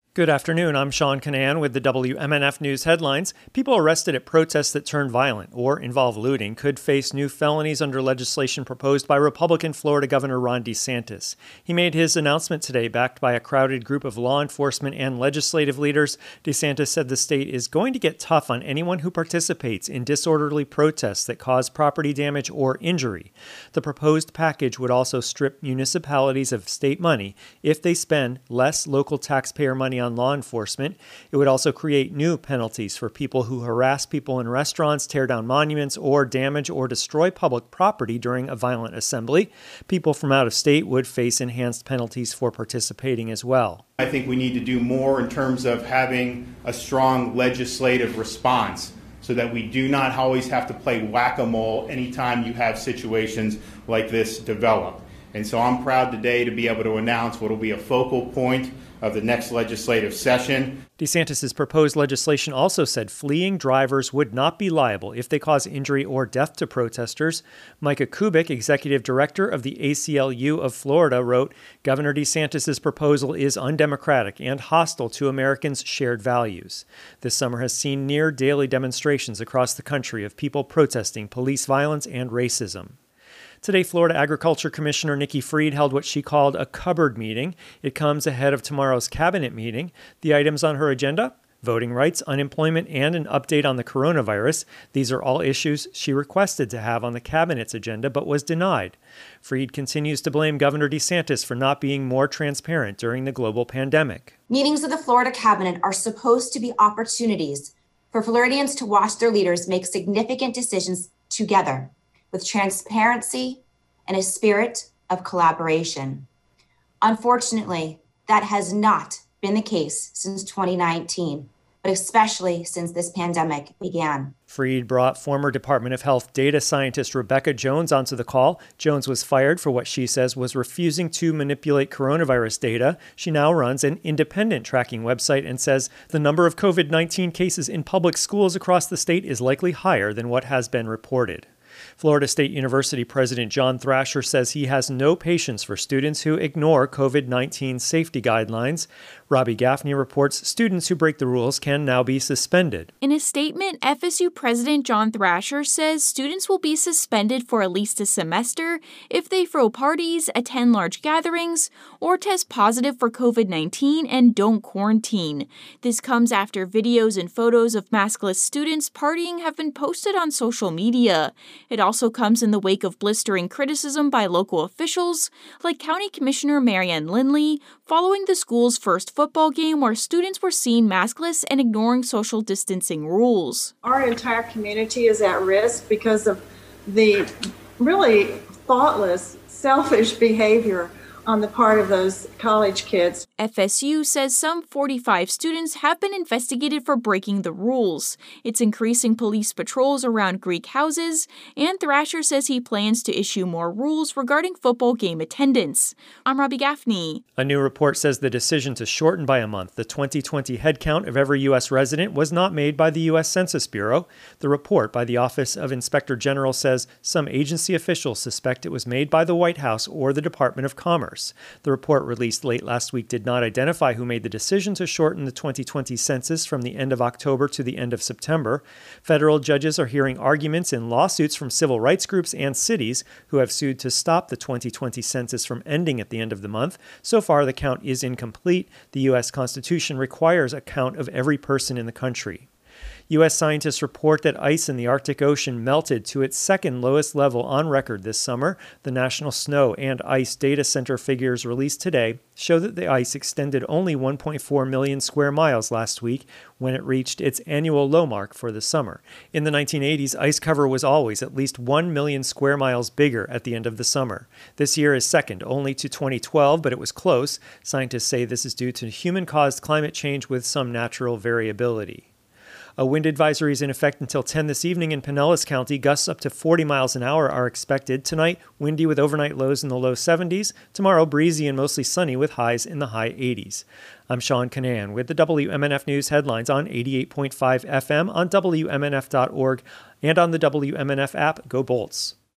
Good afternoon. I'm Sean Canan with the WMNF News headlines. People arrested at protests that turn violent or involve looting could face new felonies under legislation proposed by Republican Florida Governor Ron DeSantis. He made his announcement today, backed by a crowded group of law enforcement and legislative leaders. DeSantis said the state is going to get tough on anyone who participates in disorderly protests that cause property damage or injury. The proposed package would also strip municipalities of state money if they spend less local taxpayer money on law enforcement. It would also create new penalties for people who harass people in restaurants, tear down monuments, or damage or destroy public property during a violent assembly. People from out of state would face enhanced penalties for participating as well. I think we need to do more in terms of having a strong legislative response so that we do not always have to play whack-a-mole anytime you have situations like this develop. And so I'm proud today to be able to announce what will be a focal point of the next legislative session. DeSantis' proposed legislation also said fleeing drivers would not be liable if they cause injury or death to protesters. Micah Kubik, executive director of the ACLU of Florida, wrote, "Governor DeSantis' proposal is undemocratic and hostile to Americans' shared values." This summer has seen near daily demonstrations across the country of people protesting police violence and racism. Today, Florida Agriculture Commissioner Nikki Fried held what she called a cupboard meeting. It comes ahead of tomorrow's cabinet meeting. The items on her agenda: voting rights, unemployment, and an update on the coronavirus. These are all issues she requested to have on the cabinet's agenda but was denied. Fried continues to blame Governor DeSantis for not being more transparent during the global pandemic. Meetings of the Florida cabinet are supposed to be opportunities for Floridians to watch their leaders make significant decisions together, with transparency and a spirit of collaboration. Unfortunately, that has not been the case since 2019, but especially since this pandemic began. Fried brought former Department of Health data scientist Rebecca Jones onto the call. Jones was fired for what she says was refusing to manipulate coronavirus data. She now runs an independent tracking website and says the number of COVID-19 cases in public schools across the state is likely higher than what has been reported. Florida State University President John Thrasher says he has no patience for students who ignore COVID-19 safety guidelines. Robbie Gaffney reports students who break the rules can now be suspended. In a statement, FSU President John Thrasher says students will be suspended for at least a semester if they throw parties, attend large gatherings, or test positive for COVID-19 and don't quarantine. This comes after videos and photos of maskless students partying have been posted on social media. It also comes in the wake of blistering criticism by local officials, like County Commissioner Marianne Lindley, following the school's first football game where students were seen maskless and ignoring social distancing rules. Our entire community is at risk because of the really thoughtless, selfish behavior on the part of those college kids. FSU says some 45 students have been investigated for breaking the rules. It's increasing police patrols around Greek houses, and Thrasher says he plans to issue more rules regarding football game attendance. I'm Robbie Gaffney. A new report says the decision to shorten by a month the 2020 headcount of every U.S. resident was not made by the U.S. Census Bureau. The report by the Office of Inspector General says some agency officials suspect it was made by the White House or the Department of Commerce. The report released late last week did not identify who made the decision to shorten the 2020 census from the end of October to the end of September. Federal judges are hearing arguments in lawsuits from civil rights groups and cities who have sued to stop the 2020 census from ending at the end of the month. So far, the count is incomplete. The U.S. Constitution requires a count of every person in the country. U.S. scientists report that ice in the Arctic Ocean melted to its second lowest level on record this summer. The National Snow and Ice Data Center figures released today show that the ice extended only 1.4 million square miles last week when it reached its annual low mark for the summer. In the 1980s, ice cover was always at least 1 million square miles bigger at the end of the summer. This year is second only to 2012, but it was close. Scientists say this is due to human-caused climate change with some natural variability. A wind advisory is in effect until 10 this evening in Pinellas County. Gusts up to 40 miles an hour are expected. Tonight, windy with overnight lows in the low 70s. Tomorrow, breezy and mostly sunny with highs in the high 80s. I'm Sean Canan with the WMNF News headlines on 88.5 FM on WMNF.org and on the WMNF app. Go Bolts!